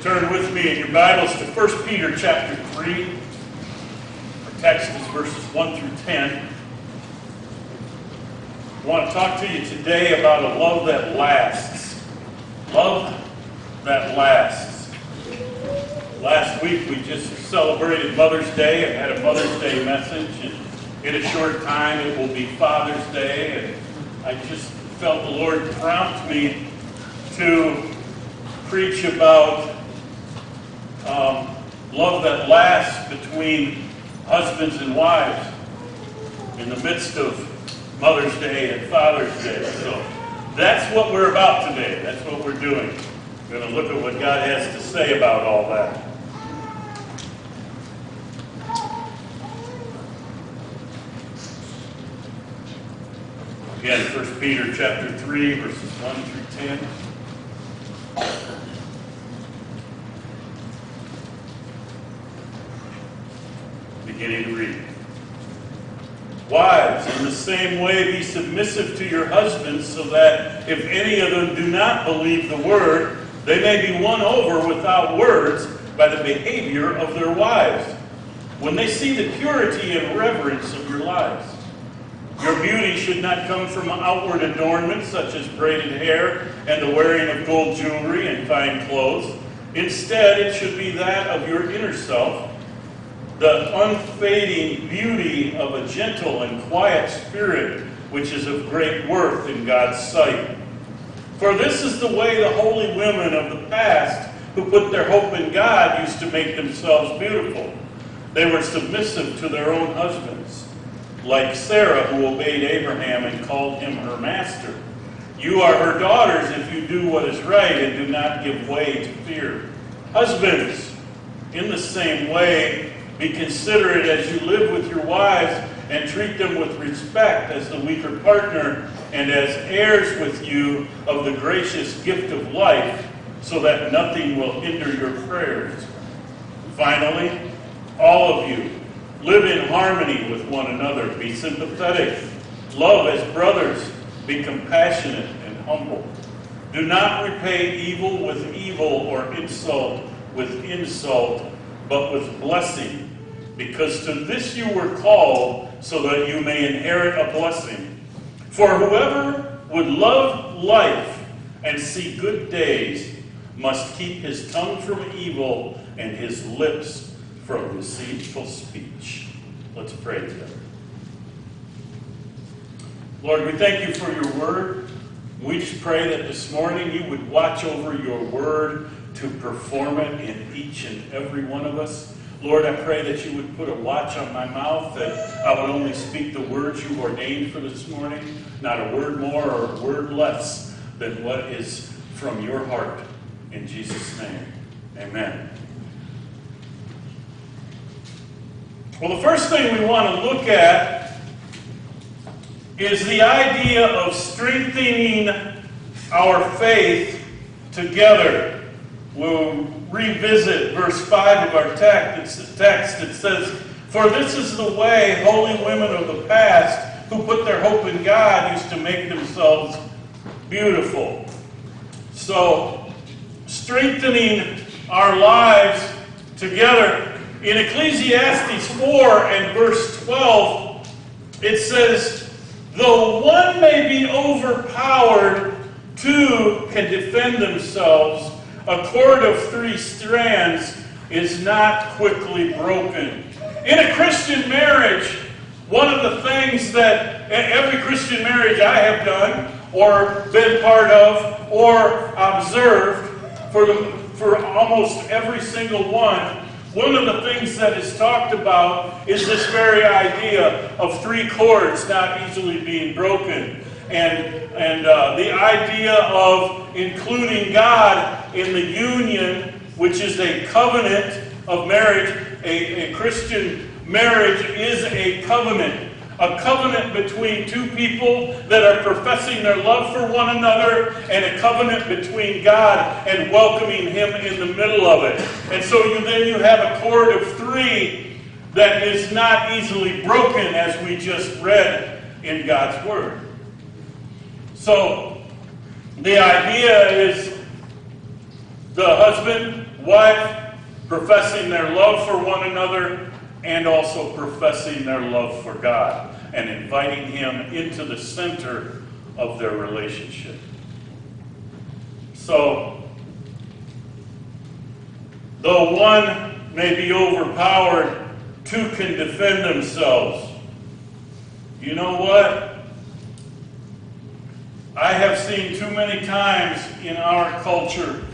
Turn with me in your Bibles to 1 Peter chapter 3. Our text is verses 1 through 10. I want to talk to you today about a love that lasts. Love that lasts. Last week we just celebrated Mother's Day and had a Mother's Day message. And in a short time it will be Father's Day. And I just felt the Lord prompt me to preach about love that lasts between husbands and wives in the midst of Mother's Day and Father's Day. So that's what we're about today. That's what we're doing. We're going to look at what God has to say about all that. Again, 1 Peter chapter 3, verses 1 through 10. Beginning to read. Wives, in the same way be submissive to your husbands, so that if any of them do not believe the word, they may be won over without words by the behavior of their wives, when they see the purity and reverence of your lives. Your beauty should not come from outward adornment, such as braided hair and the wearing of gold jewelry and fine clothes. Instead, it should be that of your inner self, the unfading beauty of a gentle and quiet spirit, which is of great worth in God's sight. For this is the way the holy women of the past, who put their hope in God, used to make themselves beautiful. They were submissive to their own husbands, like Sarah, who obeyed Abraham and called him her master. You are her daughters if you do what is right and do not give way to fear. Husbands, in the same way, be considerate as you live with your wives, and treat them with respect as the weaker partner and as heirs with you of the gracious gift of life, so that nothing will hinder your prayers. Finally, all of you, live in harmony with one another. Be sympathetic. Love as brothers. Be compassionate and humble. Do not repay evil with evil or insult with insult, but with blessing, because to this you were called, so that you may inherit a blessing. For whoever would love life and see good days must keep his tongue from evil and his lips from deceitful speech. Let's pray together. Lord, we thank you for your word. We just pray that this morning you would watch over your word to perform it in each and every one of us. Lord, I pray that you would put a watch on my mouth, that I would only speak the words you ordained for this morning, not a word more or a word less than what is from your heart. In Jesus' name, amen. Well, the first thing we want to look at is the idea of strengthening our faith together. We'll revisit verse 5 of our text. It's the text that says, "For this is the way holy women of the past, who put their hope in God, used to make themselves beautiful." So, strengthening our lives together. In Ecclesiastes 4 and verse 12, it says, "Though one may be overpowered, two can defend themselves. A cord of 3 strands is not quickly broken." In a Christian marriage, one of the things that every Christian marriage I have done or been part of or observed for almost every single one of the things that is talked about is this very idea of 3 cords not easily being broken. And the idea of including God in the union, which is a covenant of marriage. A Christian marriage is a covenant between 2 people that are professing their love for one another, and a covenant between God and welcoming Him in the middle of it. And so you have a cord of 3 that is not easily broken, as we just read in God's Word. So the idea is the husband wife, professing their love for one another, and also professing their love for God, and inviting Him into the center of their relationship. So, though one may be overpowered, two can defend themselves. You know what? I have seen too many times in our culture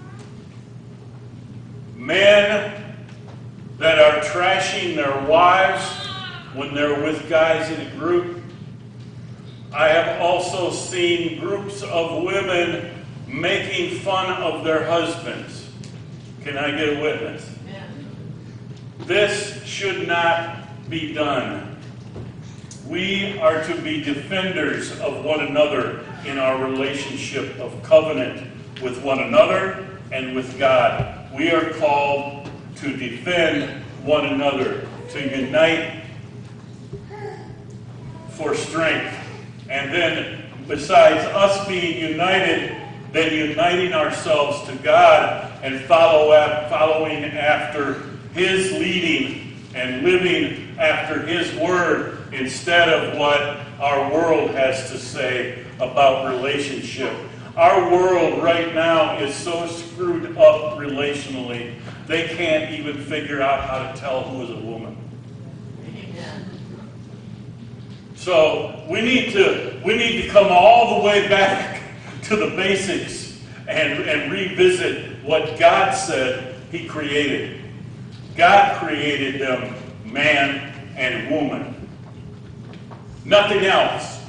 men that are trashing their wives when they're with guys in a group. I have also seen groups of women making fun of their husbands. Can I get a witness? Yeah. This should not be done. We are to be defenders of one another in our relationship of covenant with one another and with God. We are called to defend one another, to unite for strength. And then, besides us being united, then uniting ourselves to God and following after His leading and living after His word instead of what our world has to say about relationship. Our world right now is so screwed up relationally, they can't even figure out how to tell who is a woman. So we need to come all the way back to the basics and revisit what God said He created. God created them man and woman. Nothing else.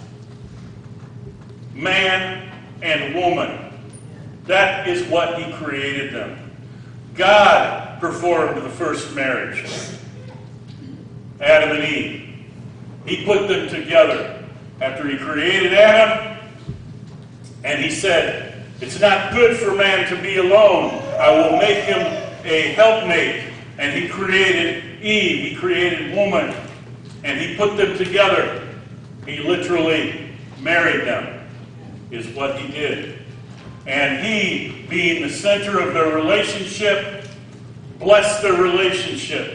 Man and woman. That is what He created them. God performed the first marriage. Adam and Eve. He put them together after He created Adam, and He said, "It's not good for man to be alone. I will make him a helpmate." And He created Eve. He created woman, and He put them together. He literally married them, is what He did. And He, being the center of their relationship, blessed their relationship.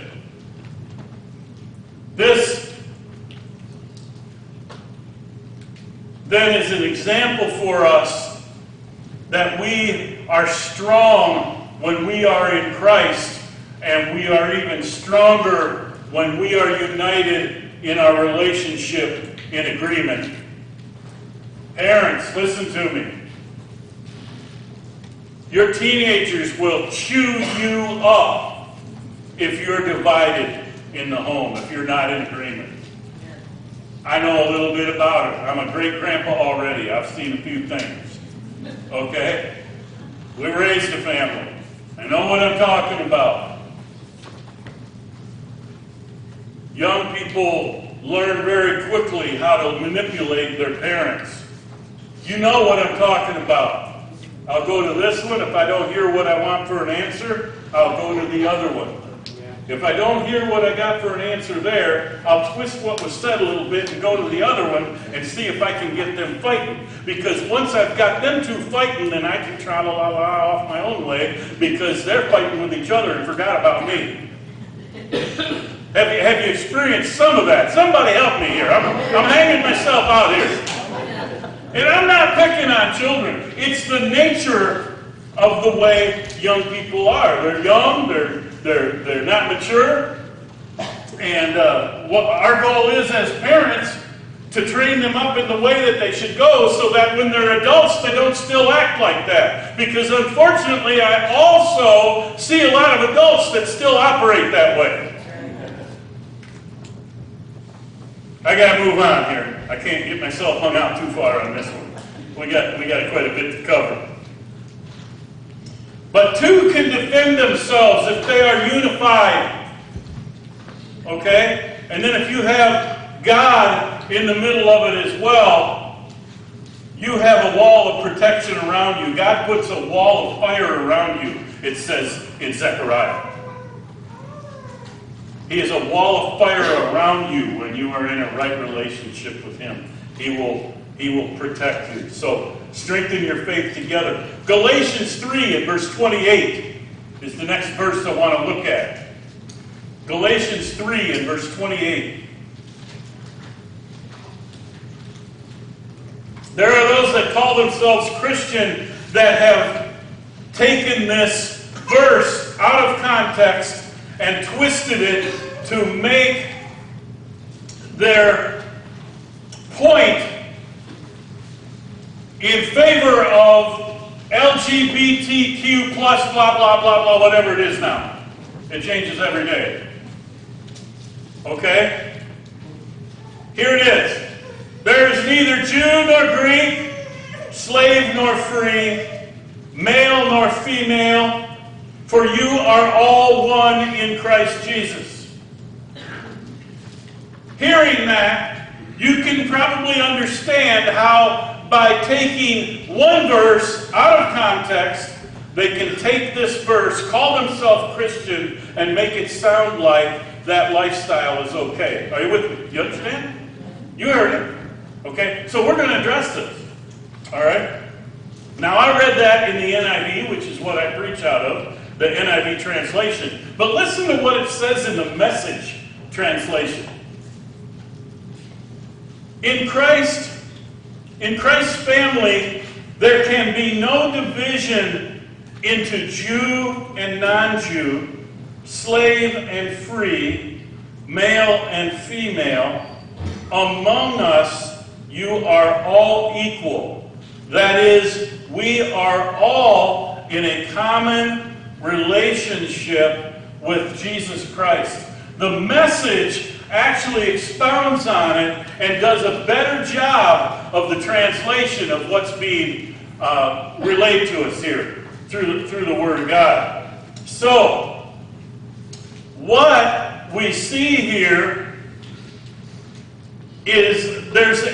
This then is an example for us that we are strong when we are in Christ, and we are even stronger when we are united in our relationship in agreement. Parents, listen to me. Your teenagers will chew you up if you're divided in the home, if you're not in agreement. I know a little bit about it. I'm a great-grandpa already. I've seen a few things. Okay? We raised a family. I know what I'm talking about. Young people learn very quickly how to manipulate their parents. You know what I'm talking about. I'll go to this one. If I don't hear what I want for an answer, I'll go to the other one. If I don't hear what I got for an answer there, I'll twist what was said a little bit and go to the other one and see if I can get them fighting. Because once I've got them two fighting, then I can tra-la-la-la off my own way because they're fighting with each other and forgot about me. Have you experienced some of that? Somebody help me here. I'm hanging myself out here. And I'm not picking on children. It's the nature of the way young people are. They're young, they're not mature. And what our goal is as parents to train them up in the way that they should go so that when they're adults, they don't still act like that. Because unfortunately, I also see a lot of adults that still operate that way. I got to move on here. I can't get myself hung out too far on this one. We got quite a bit to cover. But two can defend themselves if they are unified. Okay? And then if you have God in the middle of it as well, you have a wall of protection around you. God puts a wall of fire around you, it says in Zechariah. He is a wall of fire around you when you are in a right relationship with Him. He will protect you. So strengthen your faith together. Galatians 3 and verse 28 is the next verse I want to look at. Galatians 3 and verse 28. There are those that call themselves Christian that have taken this verse out of context and twisted it to make their point in favor of LGBTQ plus blah, blah, blah, blah, whatever it is now. It changes every day. Okay? Here it is. There is neither Jew nor Greek, slave nor free, male nor female, for you are all one in Christ Jesus. Hearing that, you can probably understand how by taking one verse out of context, they can take this verse, call themselves Christian, and make it sound like that lifestyle is okay. Are you with me? You understand? You heard it. Okay? So we're going to address this. All right? Now, I read that in the NIV, which is what I preach out of, the NIV translation. But listen to what it says in the Message translation. In Christ's family, there can be no division into Jew and non-Jew, slave and free, male and female. Among us, you are all equal. That is, we are all in a common relationship with Jesus Christ. The Message actually expounds on it and does a better job of the translation of what's being relayed to us here through the Word of God. So, what we see here is there's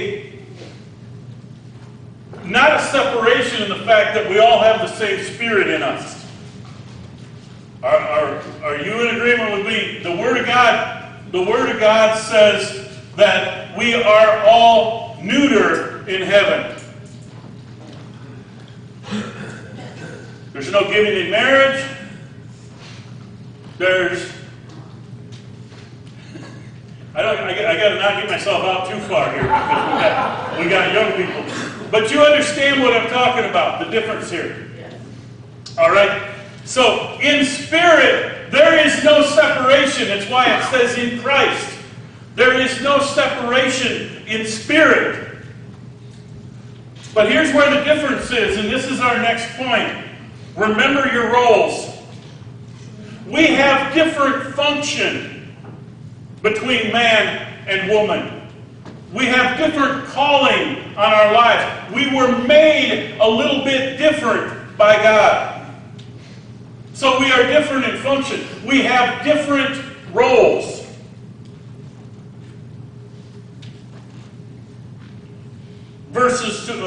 not a separation in the fact that we all have the same Spirit in us. Are you in agreement with me? The Word of God says that we are all neuter in heaven. There's no giving in marriage. I got to not get myself out too far here because we got young people. But you understand what I'm talking about, the difference here. All right? So, in spirit, there is no separation. That's why it says in Christ. There is no separation in spirit. But here's where the difference is, and this is our next point. Remember your roles. We have different function between man and woman. We have different calling on our lives. We were made a little bit different by God. So we are different in function. We have different roles. Verse 1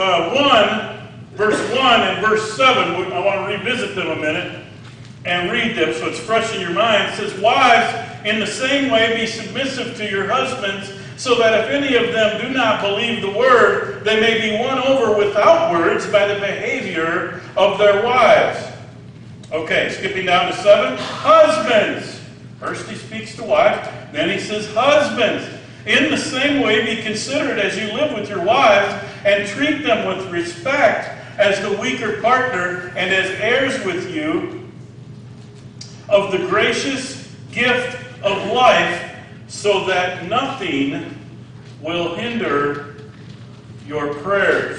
and verse 7, I want to revisit them a minute and read them so it's fresh in your mind. It says, "Wives, in the same way be submissive to your husbands, so that if any of them do not believe the word, they may be won over without words by the behavior of their wives." Okay, skipping down to 7. Husbands. First he speaks to wives, then he says husbands. In the same way be considerate as you live with your wives, and treat them with respect as the weaker partner and as heirs with you of the gracious gift of life, so that nothing will hinder your prayers.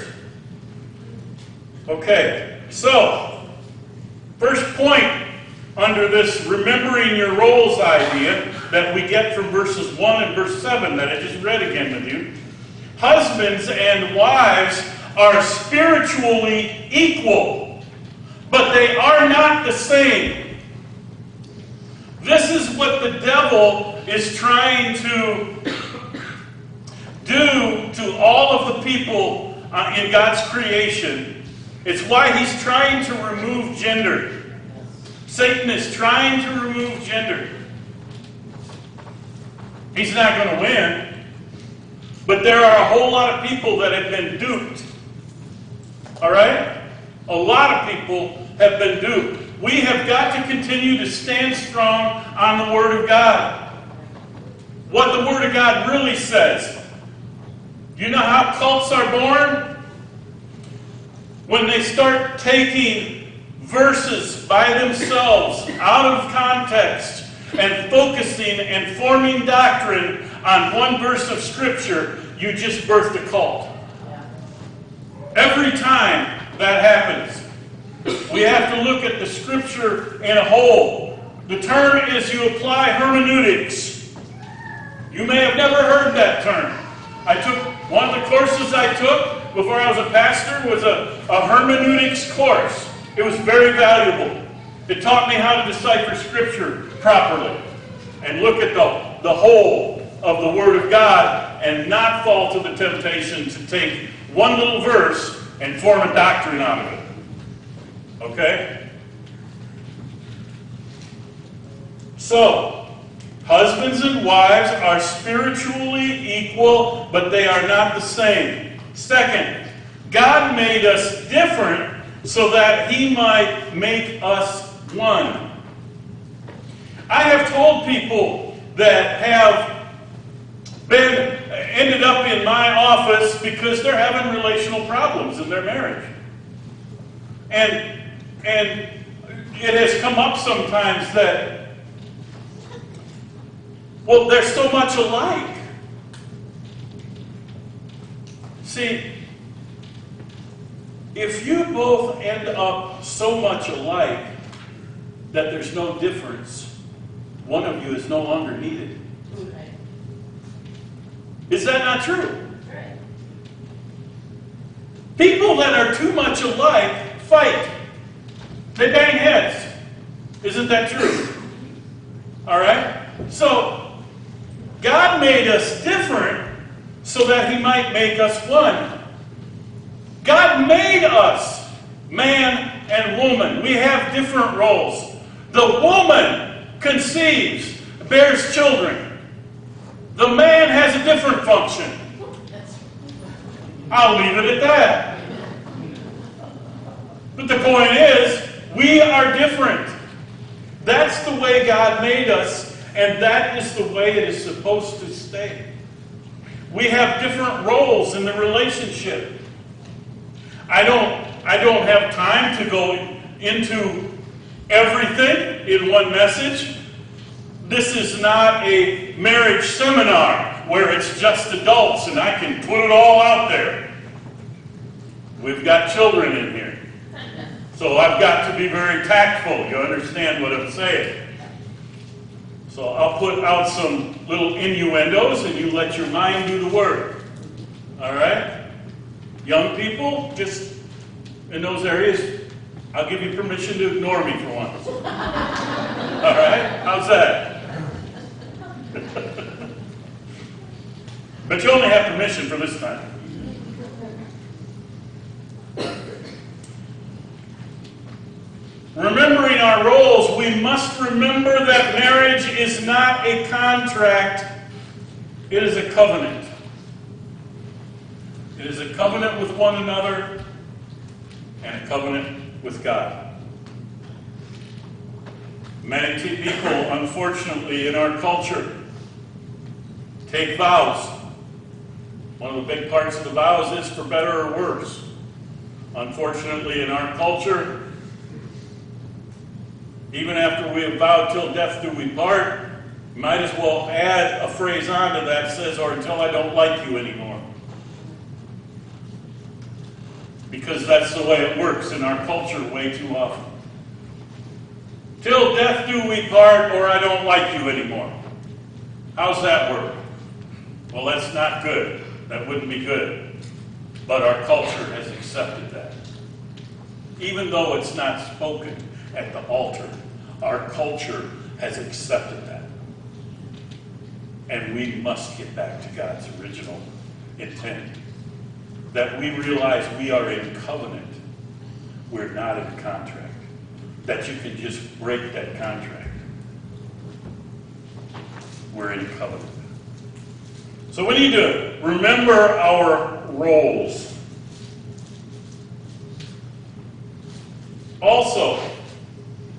Okay, so first point under this remembering your roles idea that we get from verses 1 and verse 7 that I just read again with you. Husbands and wives are spiritually equal, but they are not the same. This is what the devil is trying to do to all of the people in God's creation. It's why he's trying to remove gender. Satan is trying to remove gender. He's not going to win. But there are a whole lot of people that have been duped. All right? A lot of people have been duped. We have got to continue to stand strong on the Word of God. What the Word of God really says. You know how cults are born? When they start taking verses by themselves out of context and focusing and forming doctrine on one verse of Scripture, you just birthed a cult. Every time that happens, we have to look at the Scripture in a whole. The term is you apply hermeneutics. You may have never heard that term. One of the courses I took before I was a pastor was a hermeneutics course. It was very valuable. It taught me how to decipher Scripture properly and look at the whole of the Word of God and not fall to the temptation to take one little verse and form a doctrine out of it. Okay? So, husbands and wives are spiritually equal, but they are not the same. Second, God made us different so that He might make us one. I have told people that have ended up in my office because they're having relational problems in their marriage. And it has come up sometimes that, well, they're so much alike. See, if you both end up so much alike that there's no difference, one of you is no longer needed. Right. Is that not true? Right. People that are too much alike fight. They bang heads. Isn't that true? All right? So, God made us different so that He might make us one. God made us man and woman. We have different roles. The woman conceives, bears children. The man has a different function. I'll leave it at that. But the point is, we are different. That's the way God made us, and that is the way it is supposed to stay. We have different roles in the relationship. I don't have time to go into everything in one message. This is not a marriage seminar where it's just adults and I can put it all out there. We've got children in here. So I've got to be very tactful. You understand what I'm saying? So I'll put out some little innuendos and you let your mind do the work. All right? Young people, just in those areas, I'll give you permission to ignore me for once. All right? How's that? But you only have permission for this time. Remembering our roles, we must remember that marriage is not a contract, it is a covenant. It is a covenant with one another and a covenant with God. Many people, unfortunately, in our culture, take vows. One of the big parts of the vows is for better or worse. Unfortunately, in our culture, even after we have vowed till death do we part, you might as well add a phrase onto that that says, or until I don't like you anymore. Because that's the way it works in our culture way too often. Till death do we part, or I don't like you anymore. How's that work? Well, that's not good. That wouldn't be good. But our culture has accepted that. Even though it's not spoken at the altar, our culture has accepted that. And we must get back to God's original intent. That we realize we are in covenant. We're not in contract. That you can just break that contract. We're in covenant. So what do you do? Remember our roles. Also,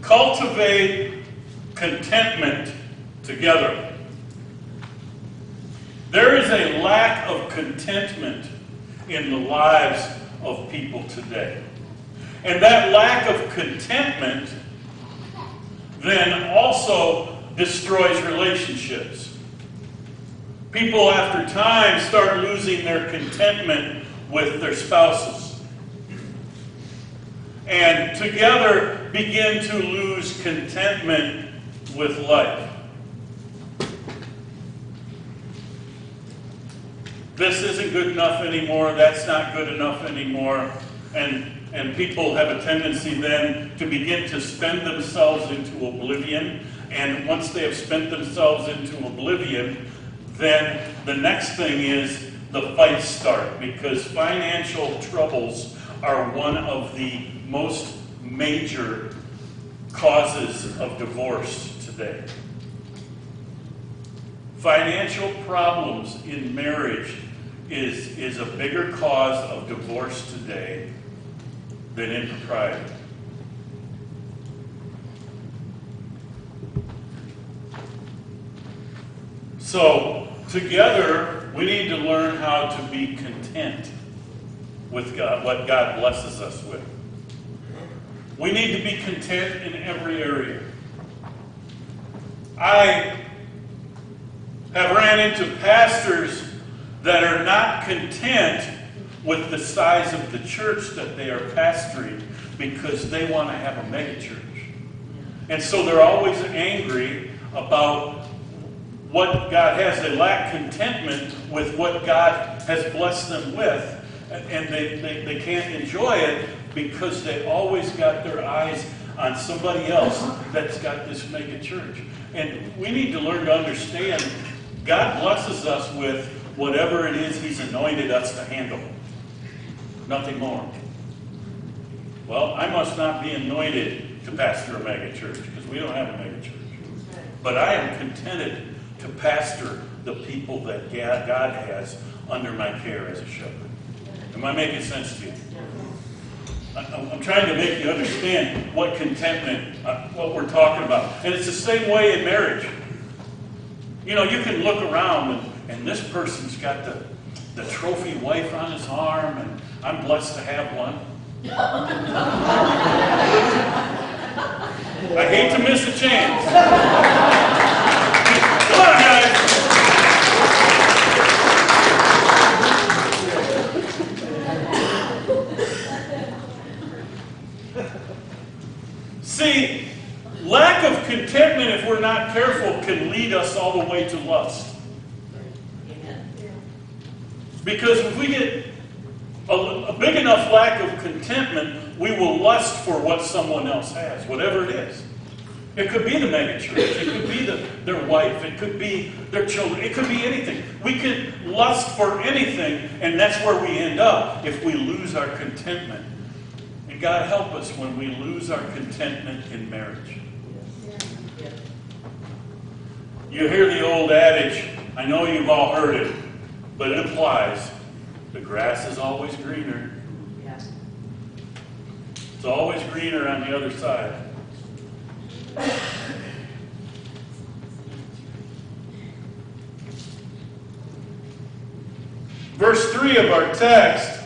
Cultivate contentment together. There is a lack of contentment in the lives of people today. And that lack of contentment then also destroys relationships. People after time start losing their contentment with their spouses. And together begin to lose contentment with life. This isn't good enough anymore, that's not good enough anymore. And people have a tendency then to begin to spend themselves into oblivion. And once they have spent themselves into oblivion, then the next thing is the fights start. Because financial troubles are one of the most major causes of divorce today. Financial problems in marriage is a bigger cause of divorce today than impropriety. So, together, we need to learn how to be content with God, what God blesses us with. We need to be content in every area. I have ran into pastors that are not content with the size of the church that they are pastoring because they want to have a megachurch. And so they're always angry about what God has. They lack contentment with what God has blessed them with. And they can't enjoy it because they always got their eyes on somebody else that's got this megachurch. And we need to learn to understand God blesses us with whatever it is He's anointed us to handle. Nothing more. Well, I must not be anointed to pastor a megachurch because we don't have a megachurch. But I am contented to pastor the people that God has under my care as a shepherd. Am I making sense to you? I'm trying to make you understand what contentment, what we're talking about. And it's the same way in marriage. You know, you can look around and this person's got the trophy wife on his arm, and I'm blessed to have one. I hate to miss a chance. Come on, guys. See, lack of contentment, if we're not careful, can lead us all the way to lust. Because if we get a big enough lack of contentment, we will lust for what someone else has, whatever it is. It could be the megachurch, it could be their wife, it could be their children, it could be anything. We could lust for anything, and that's where we end up if we lose our contentment. And God help us when we lose our contentment in marriage. You hear the old adage, I know you've all heard it, but it applies. The grass is always greener. It's always greener on the other side. Verse 3 of our text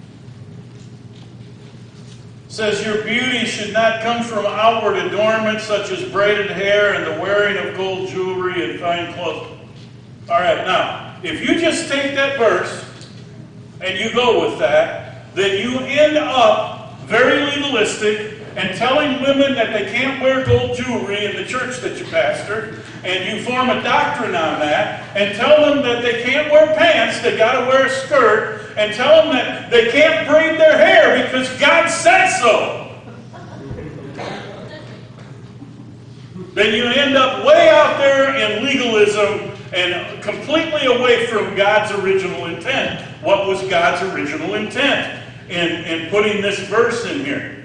says, your beauty should not come from outward adornment such as braided hair and the wearing of gold jewelry and fine clothes. All right, now, if you just take that verse and you go with that, then you end up very legalistic and telling women that they can't wear gold jewelry in the church that you pastor, and you form a doctrine on that, and tell them that they can't wear pants, they got to wear a skirt, and tell them that they can't braid their hair because God said so. Then you end up way out there in legalism and completely away from God's original intent. What was God's original intent in putting this verse in here?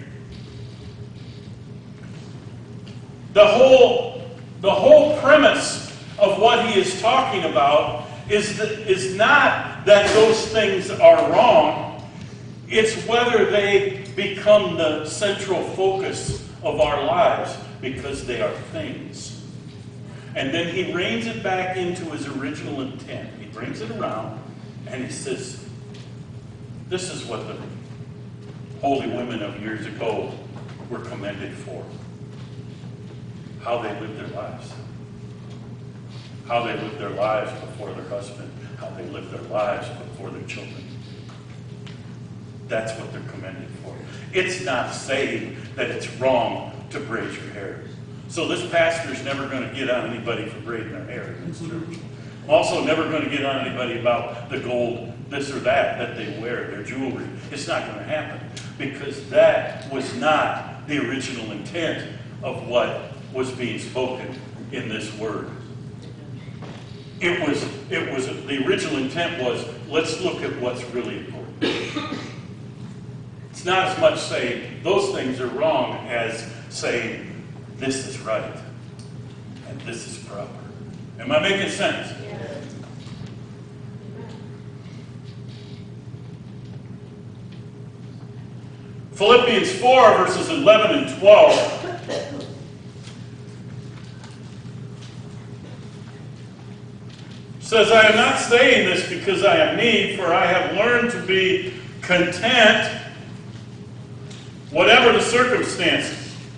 The whole premise of what he is talking about is not that those things are wrong. It's whether they become the central focus of our lives. because they are things. And then he reins it back into his original intent. He brings it around and he says, this is what the holy women of years ago were commended for. How they lived their lives. How they lived their lives before their husband. How they lived their lives before their children. That's what they're commended for. It's not saying that it's wrong to braid your hair. So this pastor's never going to get on anybody for braiding their hair in this church. Also never going to get on anybody about the gold, this or that they wear, their jewelry. It's not going to happen because that was not the original intent of what was being spoken in this word. The original intent was, let's look at what's really important. It's not as much saying those things are wrong as saying this is right and this is proper. Am I making sense? Yes. Philippians 4, verses 11 and 12. Says, I am not saying this because I have need, for I have learned to be content, whatever the circumstances.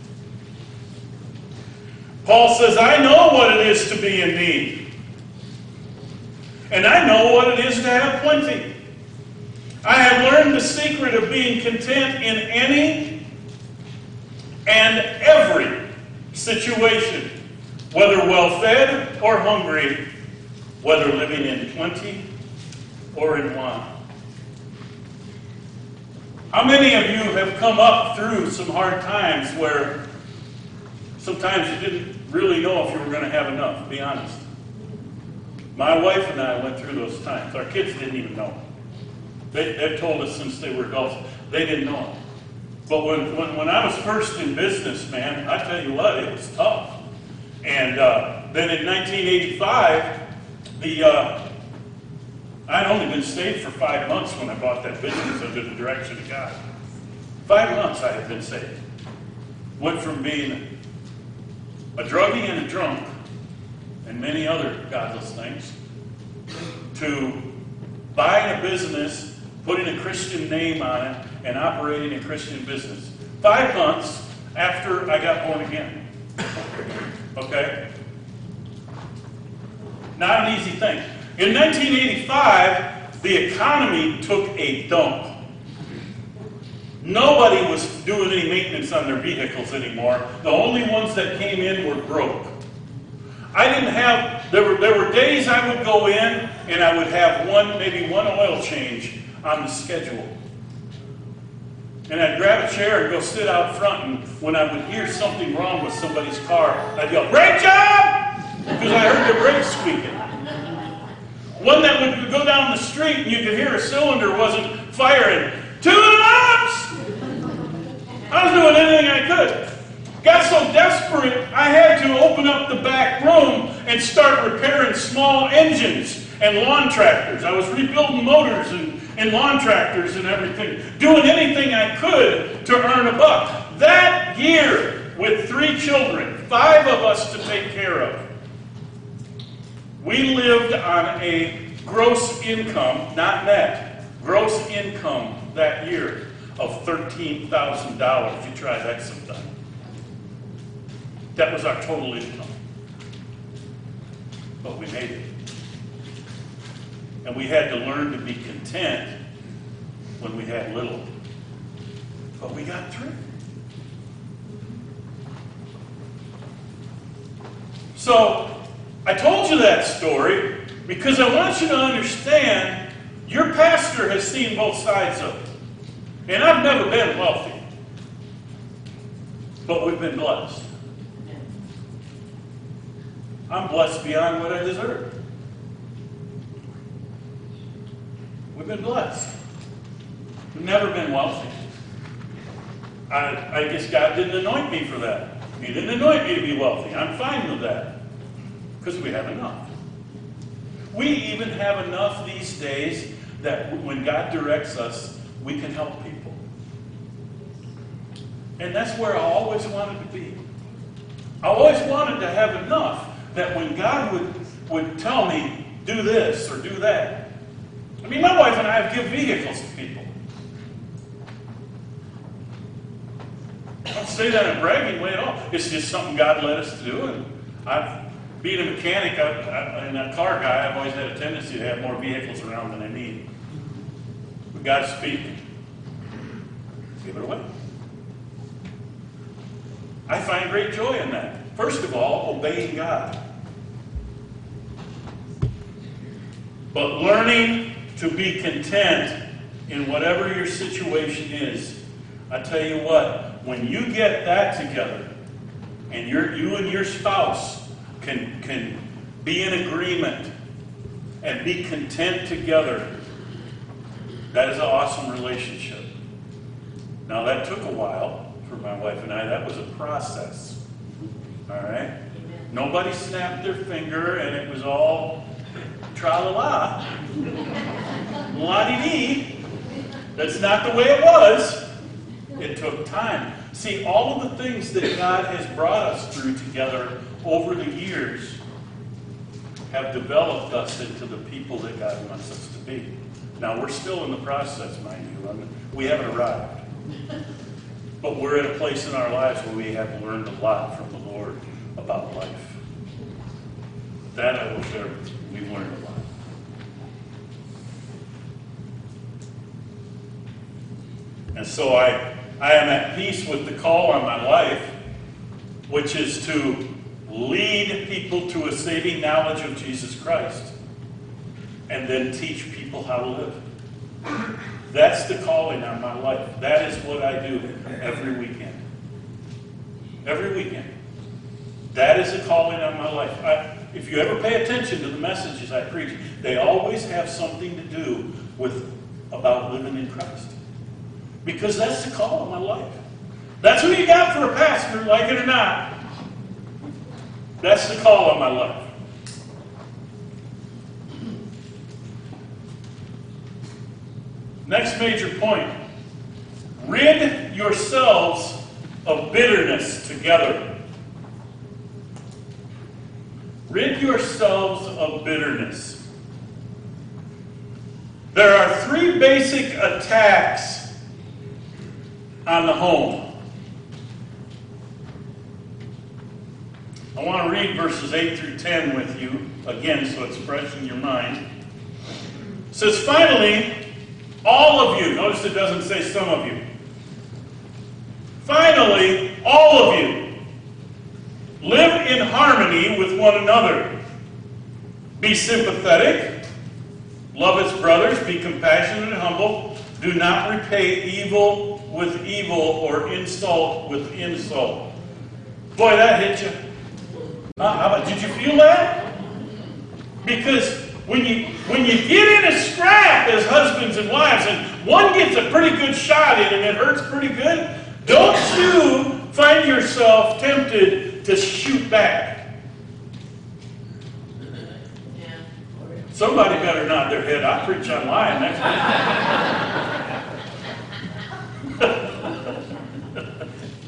Paul says, I know what it is to be in need. And I know what it is to have plenty. I have learned the secret of being content in any and every situation, whether well-fed or hungry, whether living in plenty or in want. How many of you have come up through some hard times where sometimes you didn't really know if you were going to have enough? Be honest. My wife and I went through those times. Our kids didn't even know. They've told us since they were adults. They didn't know it. But when I was first in business, man, I tell you what, it was tough. And then in 1985, I'd only been saved for 5 months when I bought that business under the direction of God. 5 months I had been saved. Went from being a druggie and a drunk and many other godless things to buying a business, putting a Christian name on it, and operating a Christian business. 5 months after I got born again. Okay? Not an easy thing. In 1985, the economy took a dump. Nobody was doing any maintenance on their vehicles anymore. The only ones that came in were broke. There were days I would go in and I would have maybe one oil change on the schedule. And I'd grab a chair and go sit out front, and when I would hear something wrong with somebody's car, I'd yell, "Brake job!" Because I heard the brakes squeaking. One that would go down the street and you could hear a cylinder wasn't firing. Tune ups! I was doing anything I could. Got so desperate, I had to open up the back room and start repairing small engines and lawn tractors. I was rebuilding motors and lawn tractors and everything, doing anything I could to earn a buck. That year, with 3 children, 5 of us to take care of, we lived on a gross income, not net, gross income that year of $13,000. You try that sometime. That was our total income. But we made it. And we had to learn to be content when we had little. But we got through. So, I told you that story because I want you to understand your pastor has seen both sides of it. And I've never been wealthy. But we've been blessed. I'm blessed beyond what I deserve. We've been blessed. We've never been wealthy. I guess God didn't anoint me for that. He didn't anoint me to be wealthy. I'm fine with that. Because we have enough. We even have enough these days that when God directs us, we can help people. And that's where I always wanted to be. I always wanted to have enough that when God would tell me, do this or do that. I mean, my wife and I have given vehicles to people. I don't say that in a bragging way at all. It's just something God led us to do. And being a mechanic and a car guy, I've always had a tendency to have more vehicles around than I need. But God's speaking. Give it away. I find great joy in that. First of all, obeying God. But learning to be content in whatever your situation is. I tell you what, when you get that together, and you and your spouse can be in agreement and be content together, that is an awesome relationship. Now that took a while for my wife and I. That was a process. All right? Nobody snapped their finger and it was all tra-la-la. La-di-dee. That's not the way it was. It took time. See, all of the things that God has brought us through together over the years have developed us into the people that God wants us to be. Now, we're still in the process, mind you. We haven't arrived. But we're at a place in our lives where we have learned a lot from the Lord about life. That I will share with you. We've learned a lot. And so I am at peace with the call on my life, which is to lead people to a saving knowledge of Jesus Christ and then teach people how to live. That's the calling on my life. That is what I do every weekend. Every weekend. That is the calling on my life. If you ever pay attention to the messages I preach, they always have something to do about living in Christ. Because that's the call of my life. That's who you got for a pastor, like it or not. That's the call of my life. Next major point. Rid yourselves of bitterness together. Rid yourselves of bitterness. There are 3 basic attacks on the home. I want to read verses 8 through 10 with you again so it's fresh in your mind. It says, finally, all of you, notice it doesn't say some of you. Finally, all of you, live in harmony with one another. Be sympathetic. Love its brothers. Be compassionate and humble. Do not repay evil with evil or insult with insult. Boy, that hit you. Did you feel that? Because when you get in a scrap as husbands and wives, and one gets a pretty good shot in and it hurts pretty good, don't you find yourself tempted to shoot back? Somebody better nod their head. I preach online next week.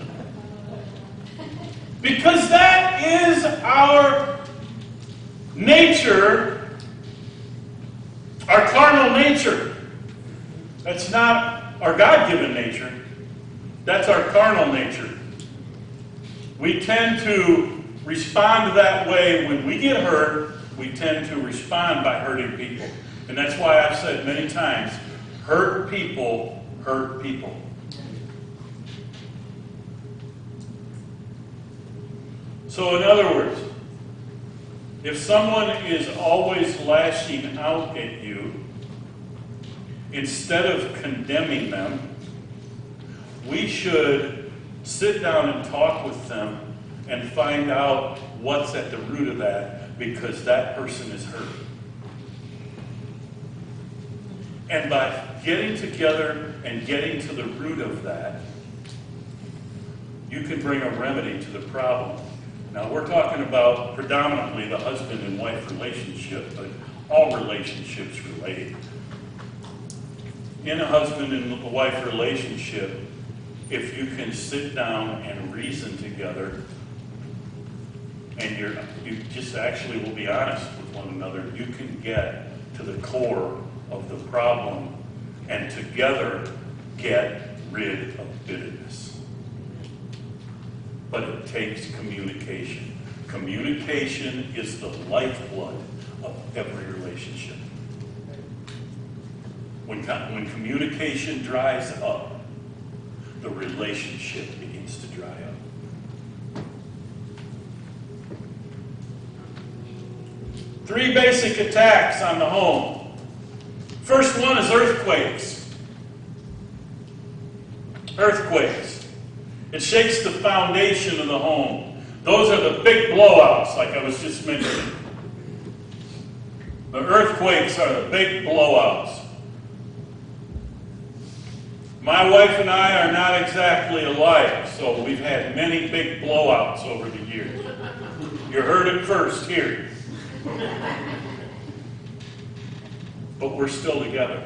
Because that is our nature, our carnal nature. That's not our God-given nature. That's our carnal nature. We tend to respond that way when we get hurt. We tend to respond by hurting people. And that's why I've said many times, hurt people hurt people. So in other words, if someone is always lashing out at you, instead of condemning them, we should sit down and talk with them and find out what's at the root of that, because that person is hurt. And by getting together and getting to the root of that, you can bring a remedy to the problem. Now, we're talking about predominantly the husband and wife relationship, but all relationships relate. In a husband and a wife relationship, if you can sit down and reason together, and you just actually will be honest with one another, you can get to the core of the problem and together get rid of bitterness. But it takes communication. Communication is the lifeblood of every relationship. When communication dries up, the relationship begins to dry up. 3 basic attacks on the home. First one is earthquakes. Earthquakes. It shakes the foundation of the home. Those are the big blowouts, like I was just mentioning. The earthquakes are the big blowouts. My wife and I are not exactly alike, so we've had many big blowouts over the years. You heard it first here. But we're still together.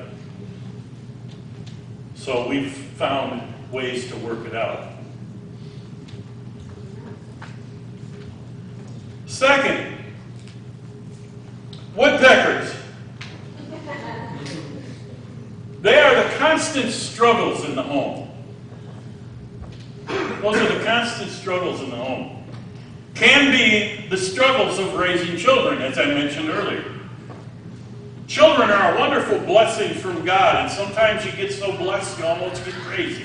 So we've found ways to work it out. Second, woodpeckers. They are the constant struggles in the home. Those are the constant struggles in the home. Can be the struggles of raising children, as I mentioned earlier. Children are a wonderful blessing from God, and sometimes you get so blessed you almost get crazy.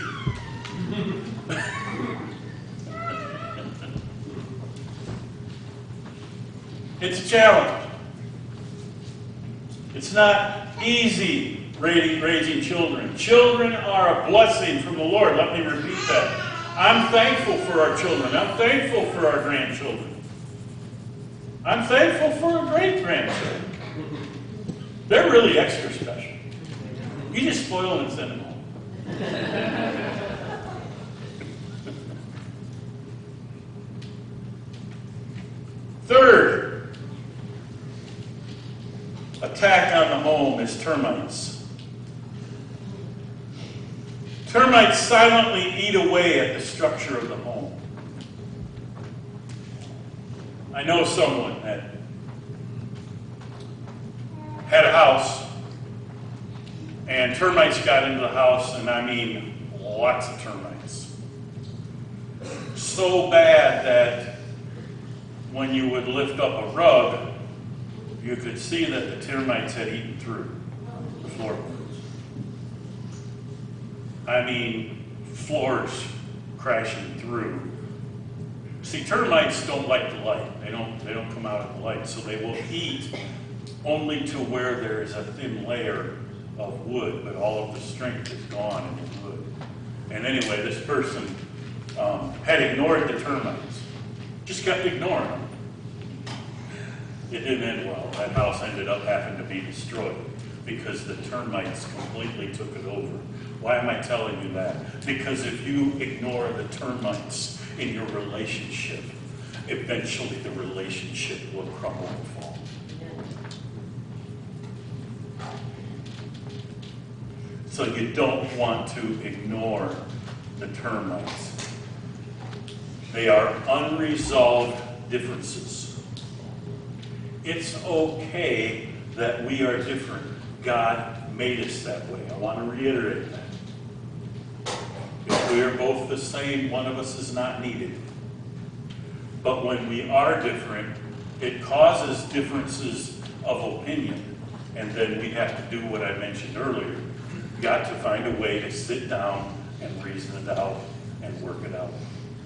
It's a challenge. It's not easy raising children. Children are a blessing from the Lord. Let me repeat that. I'm thankful for our children. I'm thankful for our grandchildren. I'm thankful for our great-grandchildren. They're really extra special. You just spoil them and send them home. Third attack on the home is termites. Termites silently eat away at the structure of the home. I know someone that had a house, and termites got into the house, and I mean lots of termites. So bad that when you would lift up a rug, you could see that the termites had eaten through the floorboards. I mean, floors crashing through. See, termites don't like the light. They don't come out of the light, so they will eat only to where there is a thin layer of wood, but all of the strength is gone in the wood. And anyway, this person had ignored the termites. Just kept ignoring them. It didn't end well. That house ended up having to be destroyed because the termites completely took it over. Why am I telling you that? Because if you ignore the termites in your relationship, eventually the relationship will crumble and fall. So you don't want to ignore the termites. They are unresolved differences. It's okay that we are different. God made us that way. I want to reiterate that. If we are both the same, one of us is not needed. But when we are different, it causes differences of opinion. And then we have to do what I mentioned earlier. We've got to find a way to sit down and reason it out and work it out.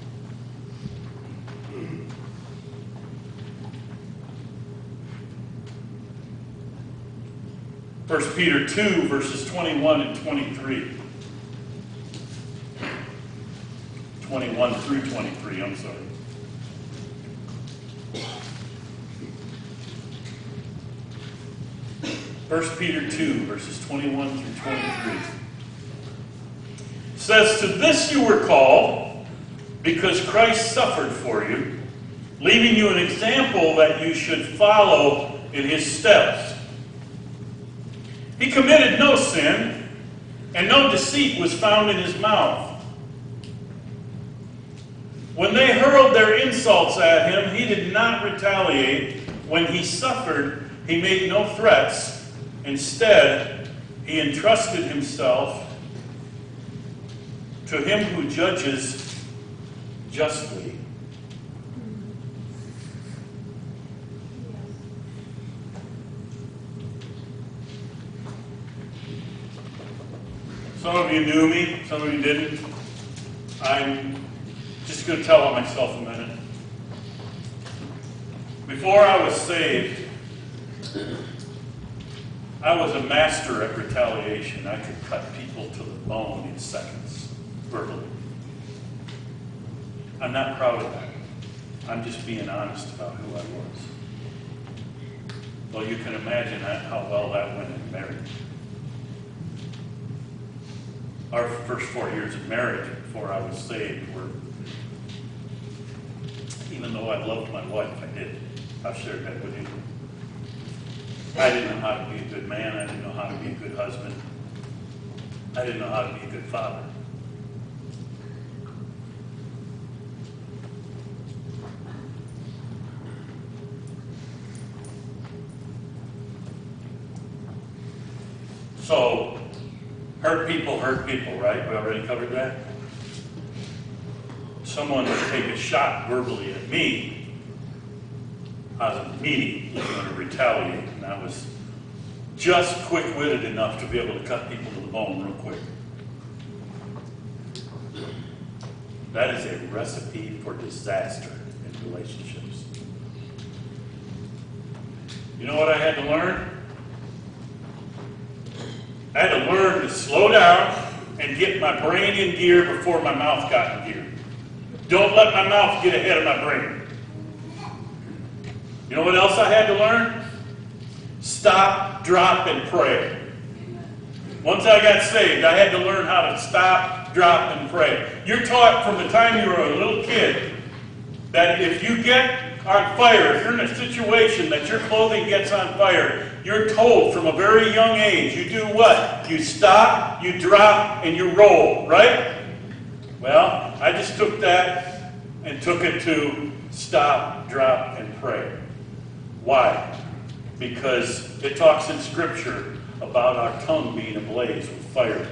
First Peter 2, verses 21 and 23. 21 through 23, I'm sorry. First Peter 2, verses 21 through 23. It says, "To this you were called, because Christ suffered for you, leaving you an example that you should follow in his steps. He committed no sin, and no deceit was found in his mouth. When they hurled their insults at him, he did not retaliate. When he suffered, he made no threats. Instead, he entrusted himself to him who judges justly. Some of you knew me, some of you didn't. I'm just going to tell on myself a minute. Before I was saved, I was a master at retaliation. I could cut people to the bone in seconds, verbally. I'm not proud of that. I'm just being honest about who I was. Well, you can imagine how well that went in marriage. Our first 4 years of marriage before I was saved were, even though I loved my wife, I did. I've shared that with you. I didn't know how to be a good man. I didn't know how to be a good husband. I didn't know how to be a good father. So, hurt people, right? We already covered that. Someone would take a shot verbally at me. I was immediately going to retaliate, and I was just quick-witted enough to be able to cut people to the bone real quick. That is a recipe for disaster in relationships. You know what I had to learn? I had to learn to slow down and get my brain in gear before my mouth got in gear. Don't let my mouth get ahead of my brain. You know what else I had to learn? Stop, drop, and pray. Once I got saved, I had to learn how to stop, drop, and pray. You're taught from the time you were a little kid that if you get on fire, if you're in a situation that your clothing gets on fire, you're told from a very young age, you do what? You stop, you drop, and you roll, right? Well, I just took that and took it to stop, drop, and pray. Why? Because it talks in Scripture about our tongue being ablaze with fire.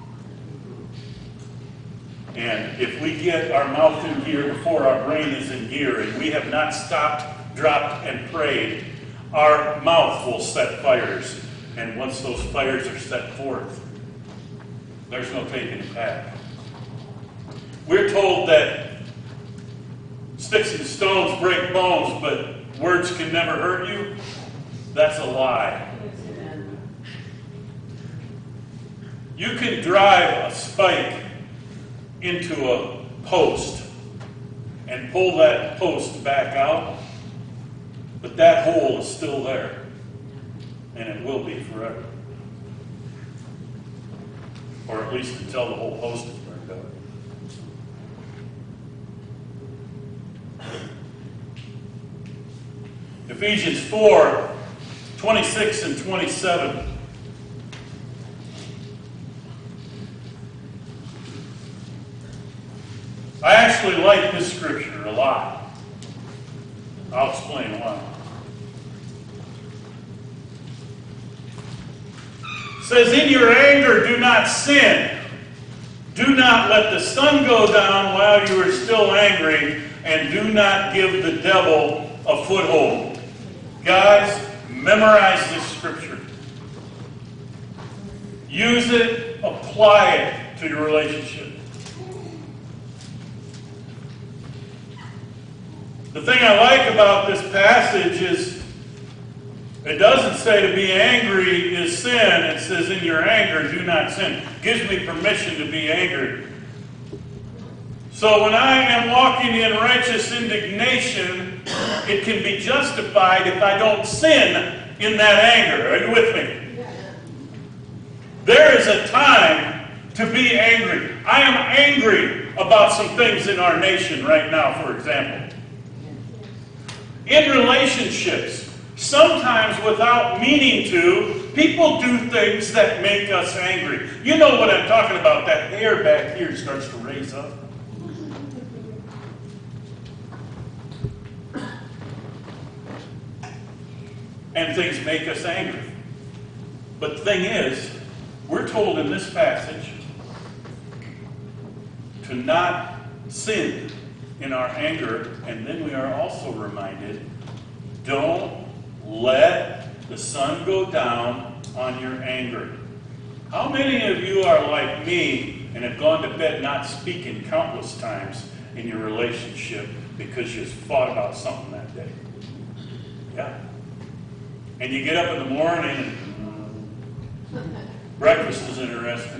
And if we get our mouth in gear before our brain is in gear, and we have not stopped, dropped, and prayed, our mouth will set fires. And once those fires are set forth, there's no taking it back. We're told that sticks and stones break bones, but words can never hurt you. That's a lie. You can drive a spike into a post and pull that post back out, but that hole is still there, and it will be forever. Or at least until the whole post is burned out. Ephesians 4:26 and 27. I actually like this scripture a lot. I'll explain why. It says, in your anger, do not sin. Do not let the sun go down while you are still angry, and do not give the devil a foothold. Guys, memorize this scripture. Use it, apply it to your relationship. The thing I like about this passage is it doesn't say to be angry is sin. It says in your anger, do not sin. It gives me permission to be angry. So when I am walking in righteous indignation, it can be justified if I don't sin in that anger. Are you with me? There is a time to be angry. I am angry about some things in our nation right now, for example. In relationships, sometimes without meaning to, people do things that make us angry. You know what I'm talking about. That hair back here starts to raise up. and things make us angry. But the thing is, we're told in this passage to not sin in our anger, and then we are also reminded, don't let the sun go down on your anger. How many of you are like me and have gone to bed not speaking countless times in your relationship because you fought about something that day? Yeah. And you get up in the morning and breakfast is interesting.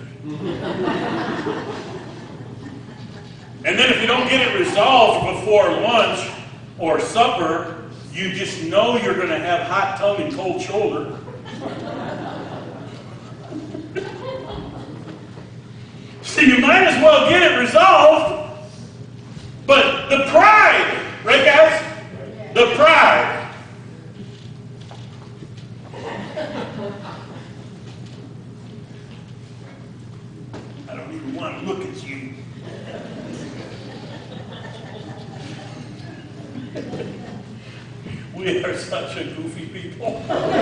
And then if you don't get it resolved before lunch or supper, you just know you're going to have hot tongue and cold shoulder. So you might as well get it resolved. But the pride, right guys? The pride. I don't even want to look at you. We are such a goofy people.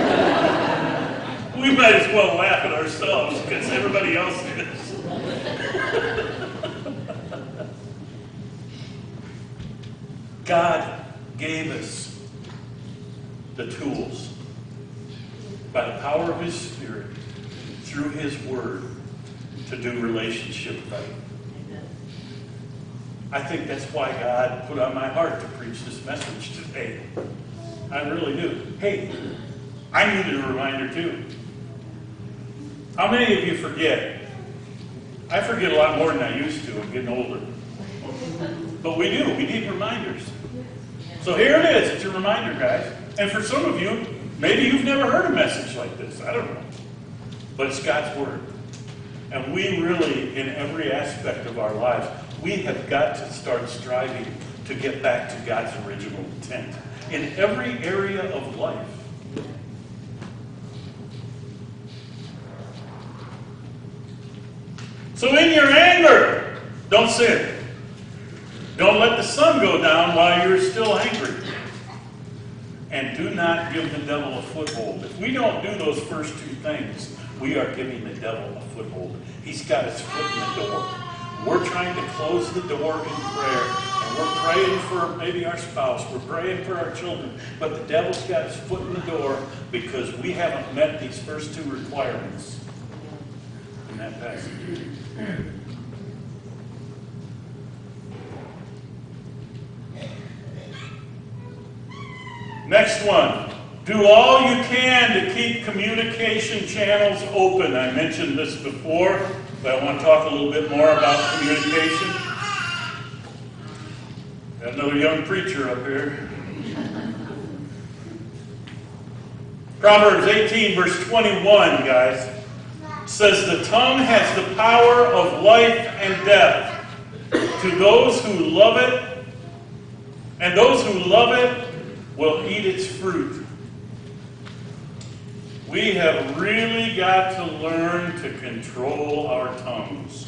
We might as well laugh at ourselves because everybody else is. God gave us the tools by the power of His Spirit through His Word to do relationship right. I think that's why God put on my heart to preach this message today. I really do. Hey, I needed a reminder too. How many of you forget? I forget a lot more than I used to. I'm getting older. But we do. We need reminders. So here it is. It's a reminder, guys. And for some of you, maybe you've never heard a message like this. I don't know. But it's God's Word. And we really, in every aspect of our lives, we have got to start striving to get back to God's original intent in every area of life. So in your anger, don't sin. Don't let the sun go down while you're still angry. And do not give the devil a foothold. If we don't do those first two things, we are giving the devil a foothold. He's got his foot in the door. We're trying to close the door in prayer. And we're praying for maybe our spouse. We're praying for our children. But the devil's got his foot in the door because we haven't met these first two requirements in that passage. Next one. Do all you can to keep communication channels open. I mentioned this before, but I want to talk a little bit more about communication. Got another young preacher up here. Proverbs 18, verse 21, guys, says the tongue has the power of life and death. To those who love it, and those who love it will eat its fruit. We have really got to learn to control our tongues.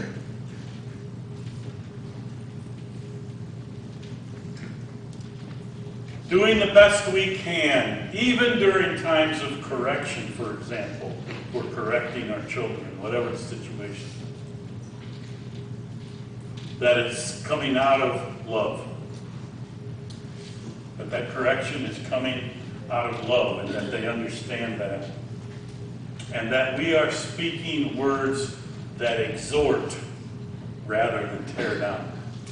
Doing the best we can, even during times of correction, for example. We're correcting our children, whatever the situation. That it's coming out of love. That correction is coming out of love, and that they understand that. And that we are speaking words that exhort rather than tear down.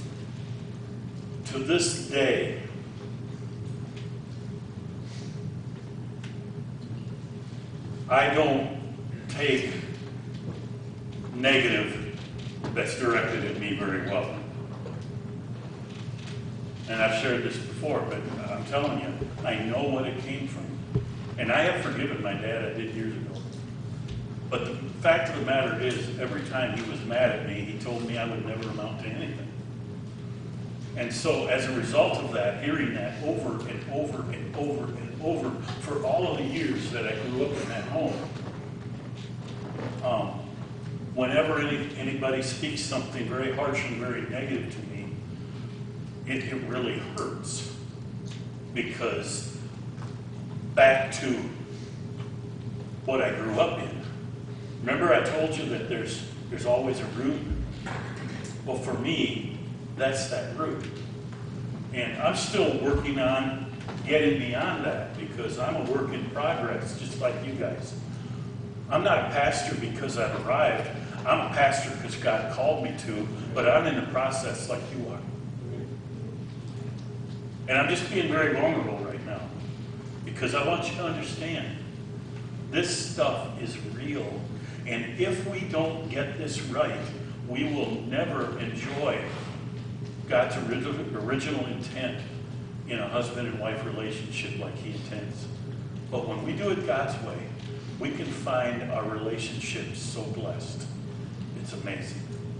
To this day, I don't take negative that's directed at me very well. And I've shared this before, but I'm telling you, I know what it came from. And I have forgiven my dad, I did years ago. But the fact of the matter is, every time he was mad at me, he told me I would never amount to anything. And so as a result of that, hearing that over and over and over and over for all of the years that I grew up in that home, whenever anybody speaks something very harsh and very negative to me, it really hurts, because back to what I grew up in. Remember I told you that there's always a root? Well, for me, that's that root. And I'm still working on getting beyond that because I'm a work in progress, just like you guys. I'm not a pastor because I've arrived. I'm a pastor because God called me to, but I'm in the process like you are. And I'm just being very vulnerable right now because I want you to understand this stuff is real. And if we don't get this right, we will never enjoy God's original intent in a husband and wife relationship like he intends. But when we do it God's way, we can find our relationships so blessed. It's amazing.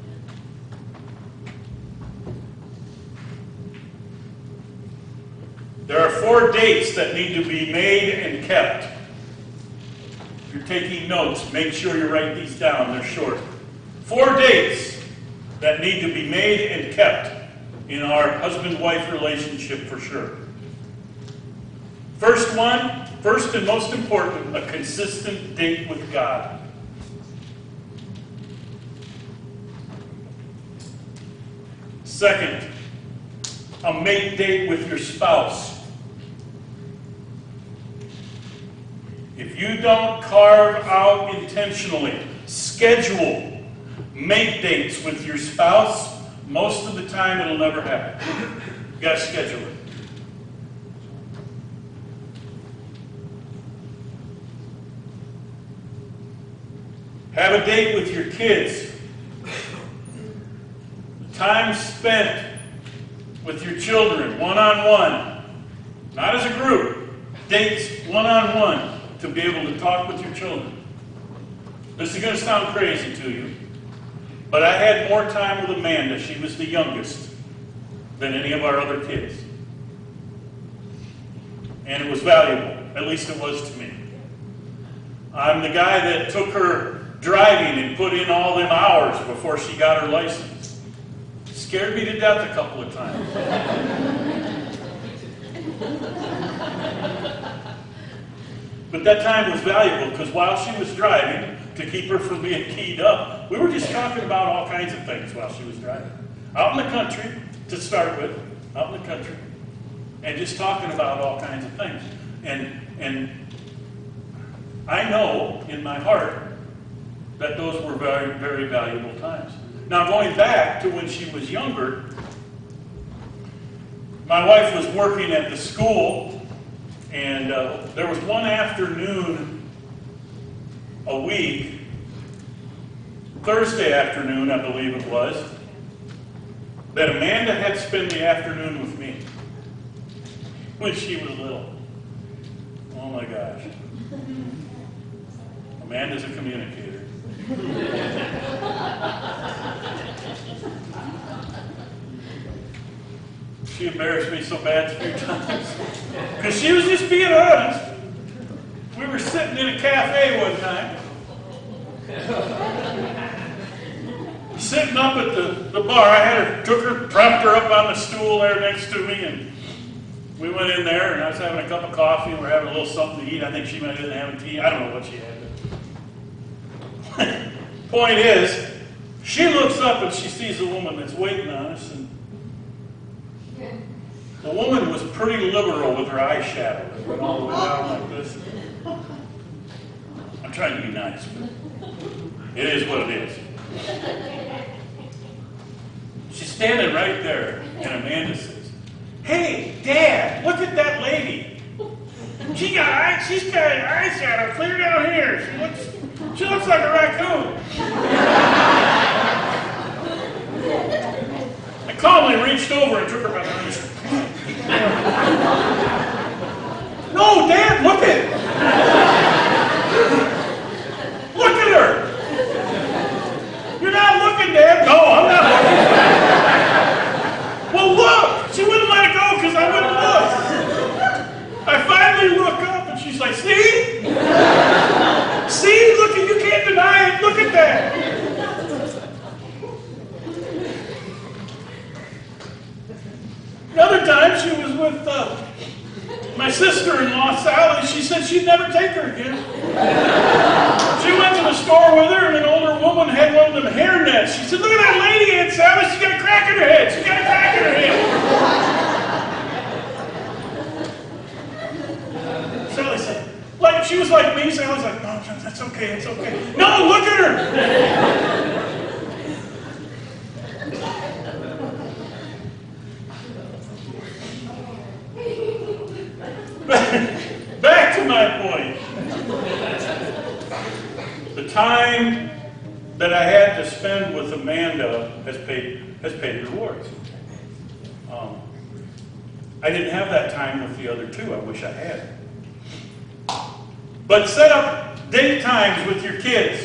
There are 4 dates that need to be made and kept. If you're taking notes, make sure you write these down. They're short. 4 dates that need to be made and kept in our husband-wife relationship for sure. First and most important, a consistent date with God. Second, a mate date with your spouse. If you don't carve out intentionally, schedule mate dates with your spouse, most of the time it'll never happen. You got to schedule it. Have a date with your kids. Time spent with your children, one-on-one, not as a group, dates one-on-one to be able to talk with your children. This is going to sound crazy to you, but I had more time with Amanda, she was the youngest, than any of our other kids. And it was valuable, at least it was to me. I'm the guy that took her driving and put in all them hours before she got her license. Scared me to death a couple of times. But that time was valuable because while she was driving, to keep her from being keyed up, we were just talking about all kinds of things while she was driving. Out in the country, to start with, out in the country, and just talking about all kinds of things. And I know in my heart that those were very, very valuable times. Now, going back to when she was younger, my wife was working at the school, and there was one afternoon a week, Thursday afternoon, I believe it was, that Amanda had spent the afternoon with me when she was little. Oh my gosh. Amanda's a communicator. She embarrassed me so bad a few times. Because she was just being honest. We were sitting in a cafe one time. Sitting up at the bar. I propped her up on the stool there next to me, and we went in there, and I was having a cup of coffee, and we're having a little something to eat. I think she might have been having tea. I don't know what she had. Point is, she looks up and she sees a woman that's waiting on us, and the woman was pretty liberal with her eyeshadow. It went all the way down like this. I'm trying to be nice, but it is what it is. She's standing right there, and Amanda says, "Hey, Dad, look at that lady. She's got eyeshadow clear down here. She looks like a raccoon." I calmly reached over and took her by the hand. "No, Dad, look at it. Look at her. You're not looking, Dad." "No, I'm not looking." "Well, look." She wouldn't let it go because I wouldn't look. I finally look up and she's like, "See? See? Look, you can't deny it. Look at that." kid? She went to the store with her, and an older woman had one of them hair nets. She said, look at that lady, Aunt Sally. She's got a crack in her head. She's got a crack in her head. Sally said, like, she was like me. Sally was like, no, that's okay, it's okay. No, look at her. Back to my point. The time that I had to spend with Amanda has paid rewards. I didn't have that time with the other two. I wish I had. But set up date times with your kids.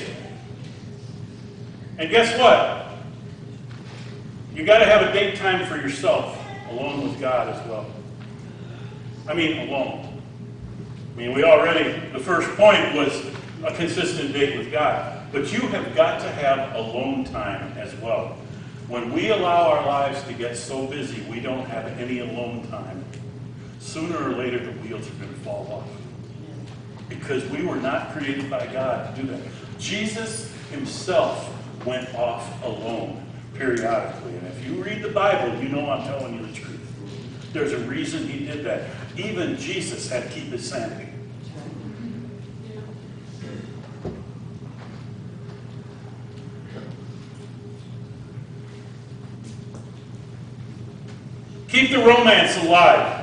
And guess what? You got to have a date time for yourself, alone with God as well. I mean, alone. I mean, the first point was a consistent date with God. But you have got to have alone time as well. When we allow our lives to get so busy, we don't have any alone time. Sooner or later, the wheels are going to fall off. Because we were not created by God to do that. Jesus himself went off alone periodically. And if you read the Bible, you know I'm telling you the truth. There's a reason he did that. Even Jesus had to keep his sanity. Keep the romance alive.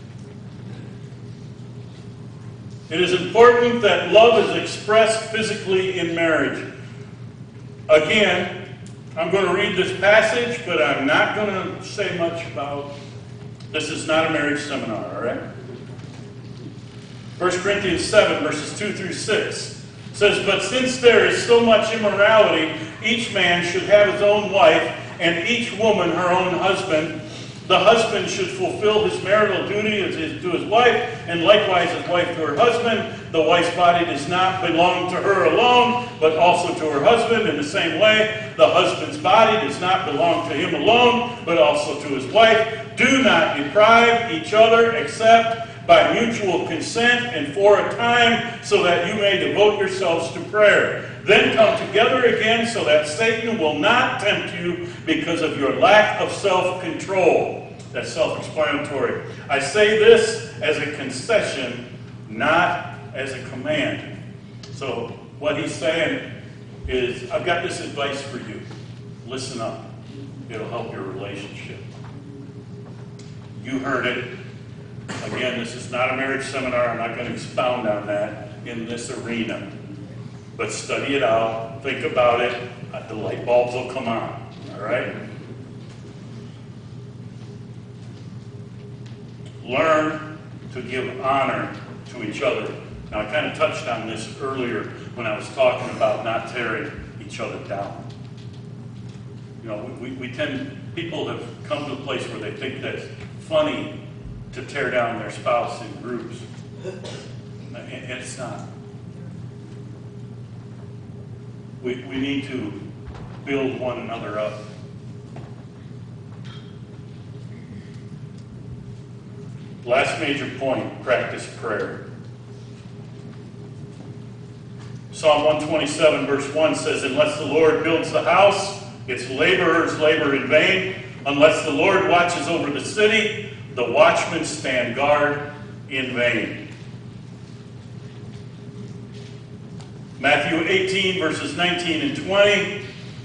It is important that love is expressed physically in marriage. Again, I'm going to read this passage, but I'm not going to say much about. This is not a marriage seminar, all right? 1 Corinthians 7, verses 2 through 6 says, but since there is so much immorality, each man should have his own wife, and each woman her own husband. The husband should fulfill his marital duty to his wife, and likewise his wife to her husband. The wife's body does not belong to her alone, but also to her husband. In the same way, the husband's body does not belong to him alone, but also to his wife. Do not deprive each other except by mutual consent and for a time, so that you may devote yourselves to prayer. Then come together again so that Satan will not tempt you because of your lack of self-control. That's self-explanatory. I say this as a concession, not as a command. So what he's saying is, I've got this advice for you. Listen up. It'll help your relationship. You heard it. Again, this is not a marriage seminar. I'm not going to expound on that in this arena. But study it out. Think about it. The light bulbs will come on. All right? Learn to give honor to each other. Now, I kind of touched on this earlier when I was talking about not tearing each other down. You know, people have come to a place where they think that's funny to tear down their spouse in groups. And it's not. We need to build one another up. Last major point, practice prayer. Psalm 127 verse 1 says, unless the Lord builds the house, its laborers labor in vain. Unless the Lord watches over the city, the watchmen stand guard in vain. Matthew 18 verses 19 and 20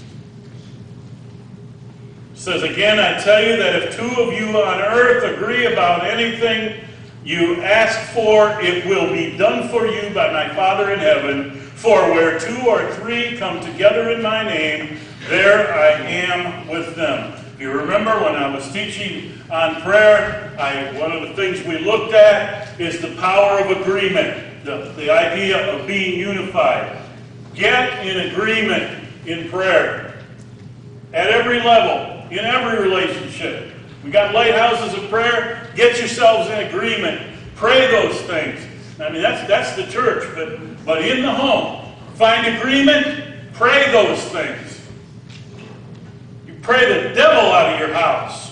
says, again, I tell you that if two of you on earth agree about anything you ask for, it will be done for you by my Father in heaven. For where two or three come together in my name, there I am with them. If you remember when I was teaching on prayer, one of the things we looked at is the power of agreement, the idea of being unified. Get in agreement in prayer. At every level. In every relationship. We got lighthouses of prayer. Get yourselves in agreement. Pray those things. I mean, that's the church, but in the home, find agreement. Pray those things. You pray the devil out of your house,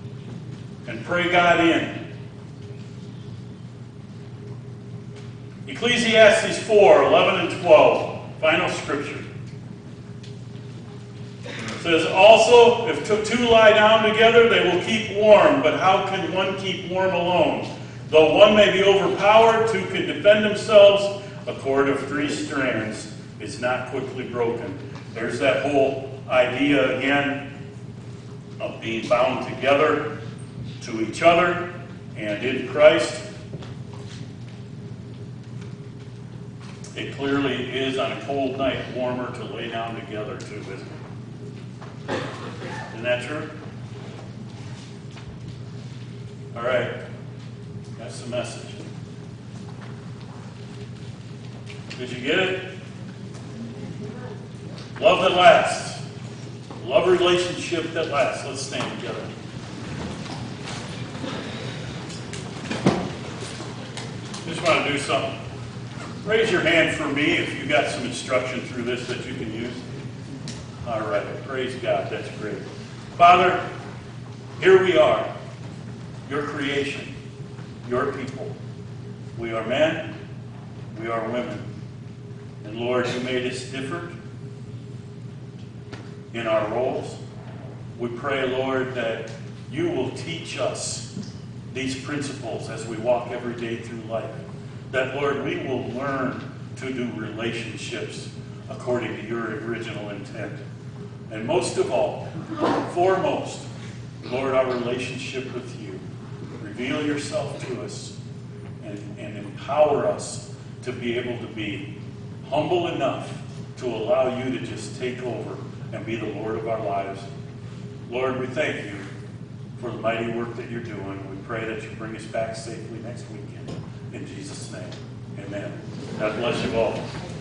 and pray God in. You Ecclesiastes 4:11 and 12, final scripture. It says, also, if two lie down together, they will keep warm, but how can one keep warm alone? Though one may be overpowered, two can defend themselves. A cord of 3 strands is not quickly broken. There's that whole idea again of being bound together to each other and in Christ. It clearly is on a cold night warmer to lay down together too, isn't it? Isn't that true? All right. That's the message. Did you get it? Love that lasts. Love relationship that lasts. Let's stand together. Just want to do something. Raise your hand for me if you got some instruction through this that you can use. All right. Praise God. That's great. Father, here we are. Your creation. Your people. We are men. We are women. And Lord, you made us different in our roles. We pray, Lord, that you will teach us these principles as we walk every day through life. That, Lord, we will learn to do relationships according to your original intent. And most of all, foremost, Lord, our relationship with you. Reveal yourself to us and empower us to be able to be humble enough to allow you to just take over and be the Lord of our lives. Lord, we thank you for the mighty work that you're doing. We pray that you bring us back safely next weekend. In Jesus' name, amen. God bless you all.